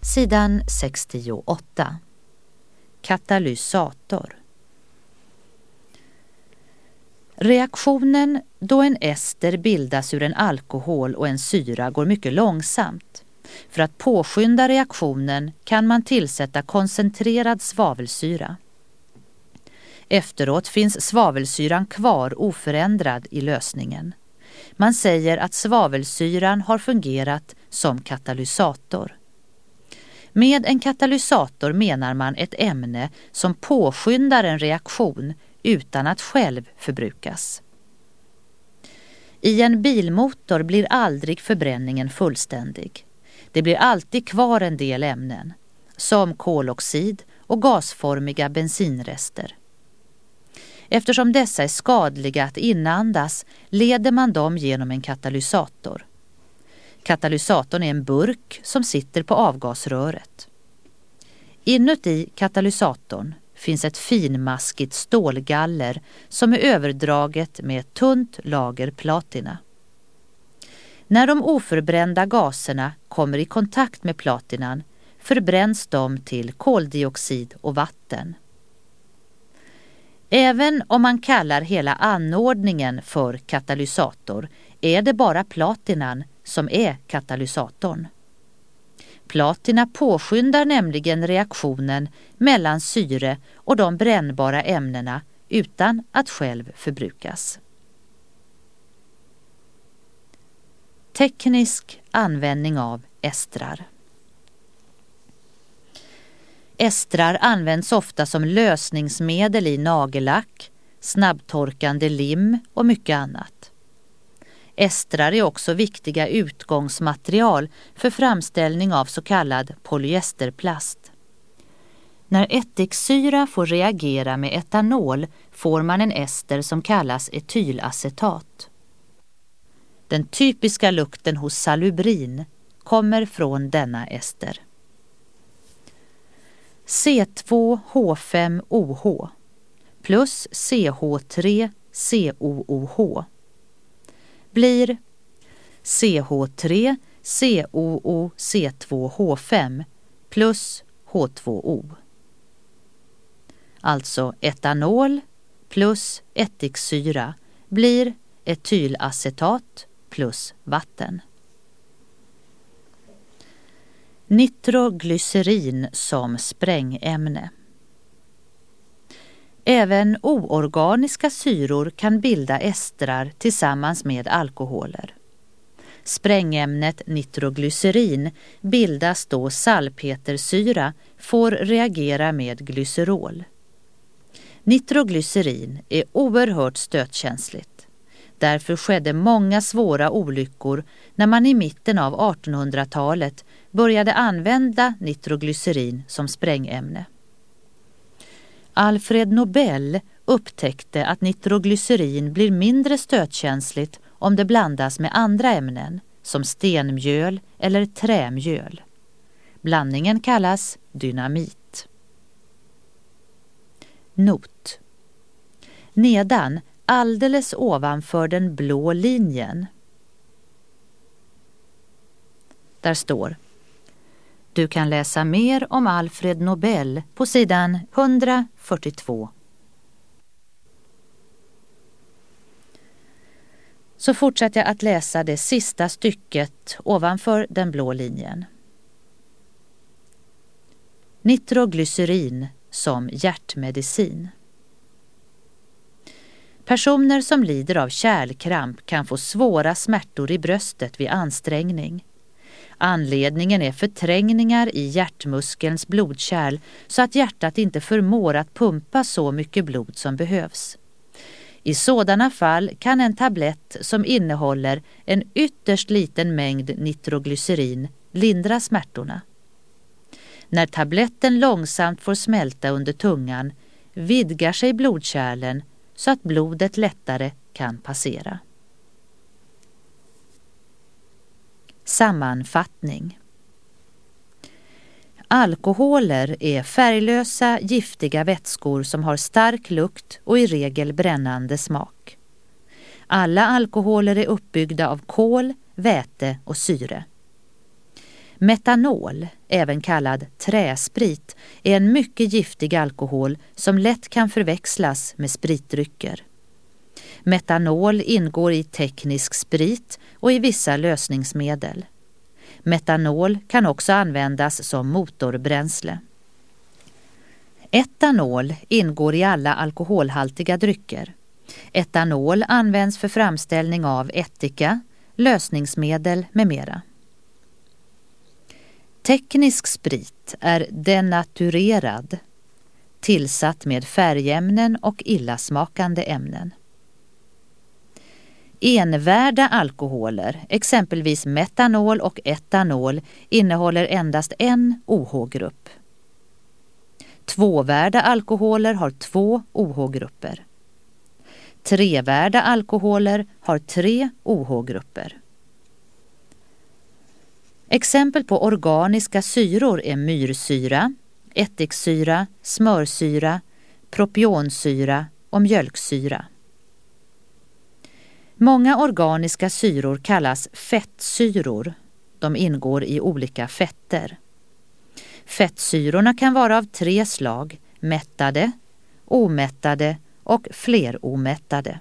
Sidan 68. Katalysator. Reaktionen då en ester bildas ur en alkohol och en syra går mycket långsamt. För att påskynda reaktionen kan man tillsätta koncentrerad svavelsyra. Efteråt finns svavelsyran kvar oförändrad i lösningen. Man säger att svavelsyran har fungerat som katalysator. Med en katalysator menar man ett ämne som påskyndar en reaktion utan att själv förbrukas. I en bilmotor blir aldrig förbränningen fullständig. Det blir alltid kvar en del ämnen, som koloxid och gasformiga bensinrester. Eftersom dessa är skadliga att inandas leder man dem genom en katalysator. Katalysatorn är en burk som sitter på avgasröret. Inuti katalysatorn finns ett finmaskigt stålgaller som är överdraget med ett tunt lager platina. När de oförbrända gaserna kommer i kontakt med platinan förbränns de till koldioxid och vatten. Även om man kallar hela anordningen för katalysator är det bara platinan som är katalysatorn. Platina påskyndar nämligen reaktionen mellan syre och de brännbara ämnena utan att själv förbrukas. Teknisk användning av estrar. Estrar används ofta som lösningsmedel i nagellack, snabbtorkande lim och mycket annat. Estrar är också viktiga utgångsmaterial för framställning av så kallad polyesterplast. När ättiksyra får reagera med etanol får man en ester som kallas etylacetat. Den typiska lukten hos salubrin kommer från denna ester. C2H5OH plus CH3COOH blir CH3COOC2H5 plus H2O. Alltså etanol plus ättiksyra blir etylacetat plus vatten. Nitroglycerin som sprängämne. Även oorganiska syror kan bilda estrar tillsammans med alkoholer. Sprängämnet nitroglycerin bildas då salpetersyra får reagera med glycerol. Nitroglycerin är oerhört stötkänsligt. Därför skedde många svåra olyckor när man i mitten av 1800-talet började använda nitroglycerin som sprängämne. Alfred Nobel upptäckte att nitroglycerin blir mindre stötkänsligt om det blandas med andra ämnen som stenmjöl eller trämjöl. Blandningen kallas dynamit. Not. Nedan, alldeles ovanför den blå linjen. Där står: Du kan läsa mer om Alfred Nobel på sidan 142. Så fortsätter jag att läsa det sista stycket ovanför den blå linjen. Nitroglycerin som hjärtmedicin. Personer som lider av kärlkramp kan få svåra smärtor i bröstet vid ansträngning. Anledningen är förträngningar i hjärtmuskelns blodkärl så att hjärtat inte förmår att pumpa så mycket blod som behövs. I sådana fall kan en tablett som innehåller en ytterst liten mängd nitroglycerin lindra smärtorna. När tabletten långsamt får smälta under tungan vidgar sig blodkärlen så att blodet lättare kan passera. Sammanfattning. Alkoholer är färglösa, giftiga vätskor som har stark lukt och i regel brännande smak. Alla alkoholer är uppbyggda av kol, väte och syre. Metanol, även kallad träsprit, är en mycket giftig alkohol som lätt kan förväxlas med spritdrycker. Metanol ingår i teknisk sprit och i vissa lösningsmedel. Metanol kan också användas som motorbränsle. Etanol ingår i alla alkoholhaltiga drycker. Etanol används för framställning av ättika, lösningsmedel med mera. Teknisk sprit är denaturerad, tillsatt med färgämnen och illasmakande ämnen. Envärda alkoholer, exempelvis metanol och etanol, innehåller endast en OH-grupp. Tvåvärda alkoholer har 2 OH-grupper. Trevärda alkoholer har 3 OH-grupper. Exempel på organiska syror är myrsyra, ättiksyra, smörsyra, propionsyra och mjölksyra. Många organiska syror kallas fettsyror. De ingår i olika fetter. Fettsyrorna kan vara av 3 slag: mättade, omättade och fleromättade.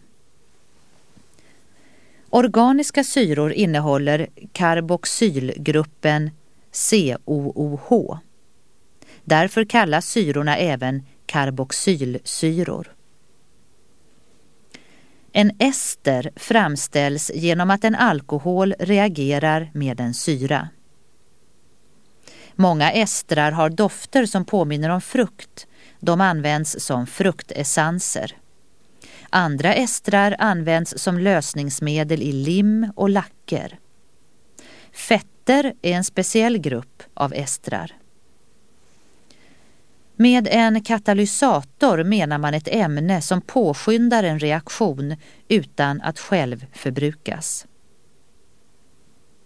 Organiska syror innehåller karboxylgruppen COOH. Därför kallas syrorna även karboxylsyror. En ester framställs genom att en alkohol reagerar med en syra. Många estrar har dofter som påminner om frukt. De används som fruktessenser. Andra estrar används som lösningsmedel i lim och lacker. Fetter är en speciell grupp av estrar. Med en katalysator menar man ett ämne som påskyndar en reaktion utan att själv förbrukas.